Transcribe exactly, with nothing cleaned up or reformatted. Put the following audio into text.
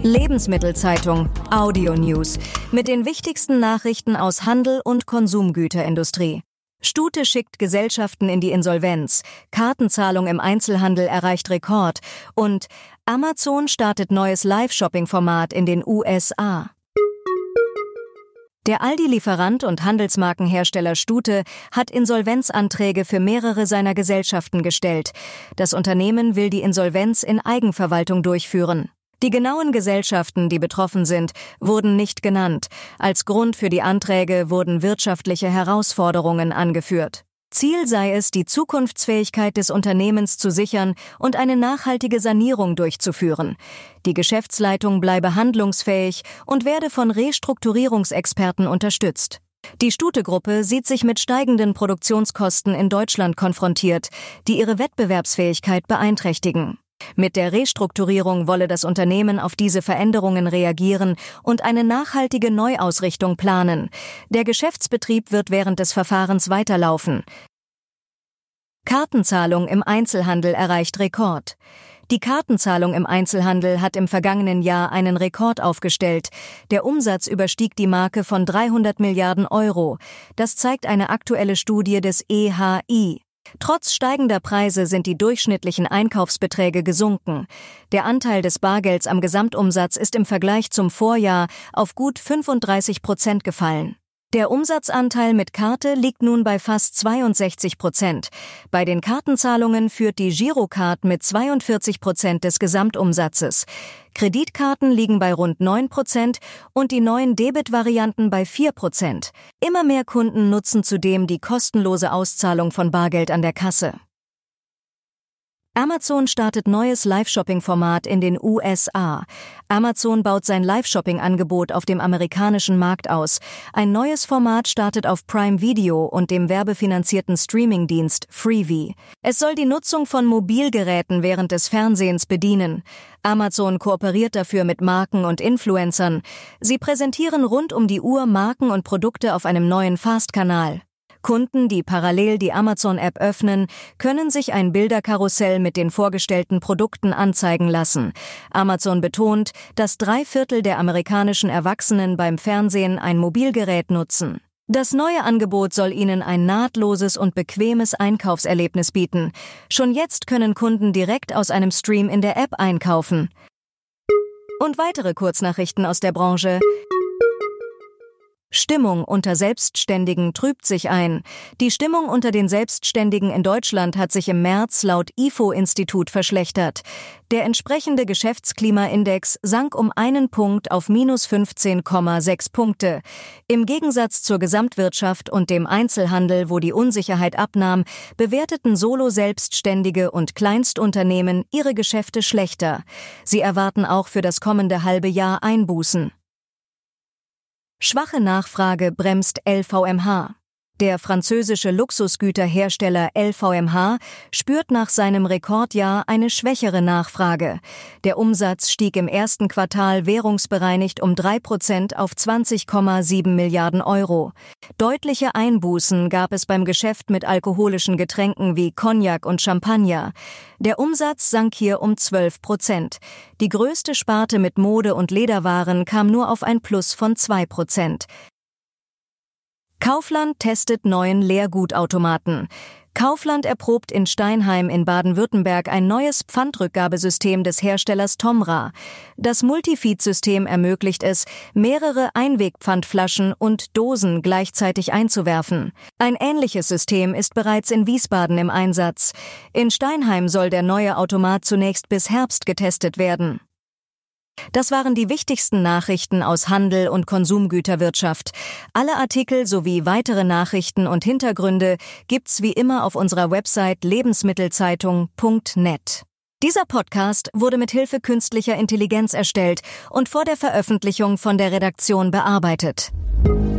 Lebensmittelzeitung Audio News mit den wichtigsten Nachrichten aus Handel und Konsumgüterindustrie. Stute schickt Gesellschaften in die Insolvenz, Kartenzahlung im Einzelhandel erreicht Rekord und Amazon startet neues Live-Shopping-Format in den U S A. Der Aldi-Lieferant und Handelsmarkenhersteller Stute hat Insolvenzanträge für mehrere seiner Gesellschaften gestellt. Das Unternehmen will die Insolvenz in Eigenverwaltung durchführen. Die genauen Gesellschaften, die betroffen sind, wurden nicht genannt. Als Grund für die Anträge wurden wirtschaftliche Herausforderungen angeführt. Ziel sei es, die Zukunftsfähigkeit des Unternehmens zu sichern und eine nachhaltige Sanierung durchzuführen. Die Geschäftsleitung bleibe handlungsfähig und werde von Restrukturierungsexperten unterstützt. Die Stute-Gruppe sieht sich mit steigenden Produktionskosten in Deutschland konfrontiert, die ihre Wettbewerbsfähigkeit beeinträchtigen. Mit der Restrukturierung wolle das Unternehmen auf diese Veränderungen reagieren und eine nachhaltige Neuausrichtung planen. Der Geschäftsbetrieb wird während des Verfahrens weiterlaufen. Kartenzahlung im Einzelhandel erreicht Rekord. Die Kartenzahlung im Einzelhandel hat im vergangenen Jahr einen Rekord aufgestellt. Der Umsatz überstieg die Marke von dreihundert Milliarden Euro. Das zeigt eine aktuelle Studie des E H I. Trotz steigender Preise sind die durchschnittlichen Einkaufsbeträge gesunken. Der Anteil des Bargelds am Gesamtumsatz ist im Vergleich zum Vorjahr auf gut fünfunddreißig Prozent gefallen. Der Umsatzanteil mit Karte liegt nun bei fast zweiundsechzig Prozent. Bei den Kartenzahlungen führt die Girocard mit zweiundvierzig Prozent des Gesamtumsatzes. Kreditkarten liegen bei rund neun Prozent und die neuen Debit-Varianten bei vier Prozent. Immer mehr Kunden nutzen zudem die kostenlose Auszahlung von Bargeld an der Kasse. Amazon startet neues Live-Shopping-Format in den U S A. Amazon baut sein Live-Shopping-Angebot auf dem amerikanischen Markt aus. Ein neues Format startet auf Prime Video und dem werbefinanzierten Streaming-Dienst Freevee. Es soll die Nutzung von Mobilgeräten während des Fernsehens bedienen. Amazon kooperiert dafür mit Marken und Influencern. Sie präsentieren rund um die Uhr Marken und Produkte auf einem neuen Fast-Kanal. Kunden, die parallel die Amazon-App öffnen, können sich ein Bilderkarussell mit den vorgestellten Produkten anzeigen lassen. Amazon betont, dass drei Viertel der amerikanischen Erwachsenen beim Fernsehen ein Mobilgerät nutzen. Das neue Angebot soll ihnen ein nahtloses und bequemes Einkaufserlebnis bieten. Schon jetzt können Kunden direkt aus einem Stream in der App einkaufen. Und weitere Kurznachrichten aus der Branche. Stimmung unter Selbstständigen trübt sich ein. Die Stimmung unter den Selbstständigen in Deutschland hat sich im März laut I F O-Institut verschlechtert. Der entsprechende Geschäftsklimaindex sank um einen Punkt auf minus fünfzehn Komma sechs Punkte. Im Gegensatz zur Gesamtwirtschaft und dem Einzelhandel, wo die Unsicherheit abnahm, bewerteten Solo-Selbstständige und Kleinstunternehmen ihre Geschäfte schlechter. Sie erwarten auch für das kommende halbe Jahr Einbußen. Schwache Nachfrage bremst L V M H. Der französische Luxusgüterhersteller L V M H spürt nach seinem Rekordjahr eine schwächere Nachfrage. Der Umsatz stieg im ersten Quartal währungsbereinigt um drei Prozent auf zwanzig Komma sieben Milliarden Euro. Deutliche Einbußen gab es beim Geschäft mit alkoholischen Getränken wie Cognac und Champagner. Der Umsatz sank hier um zwölf Prozent. Die größte Sparte mit Mode- und Lederwaren kam nur auf ein Plus von zwei Prozent. Kaufland testet neuen Leergutautomaten. Kaufland erprobt in Steinheim in Baden-Württemberg ein neues Pfandrückgabesystem des Herstellers Tomra. Das Multifeed-System ermöglicht es, mehrere Einwegpfandflaschen und Dosen gleichzeitig einzuwerfen. Ein ähnliches System ist bereits in Wiesbaden im Einsatz. In Steinheim soll der neue Automat zunächst bis Herbst getestet werden. Das waren die wichtigsten Nachrichten aus Handel und Konsumgüterwirtschaft. Alle Artikel sowie weitere Nachrichten und Hintergründe gibt's wie immer auf unserer Website lebensmittelzeitung punkt net. Dieser Podcast wurde mit Hilfe künstlicher Intelligenz erstellt und vor der Veröffentlichung von der Redaktion bearbeitet.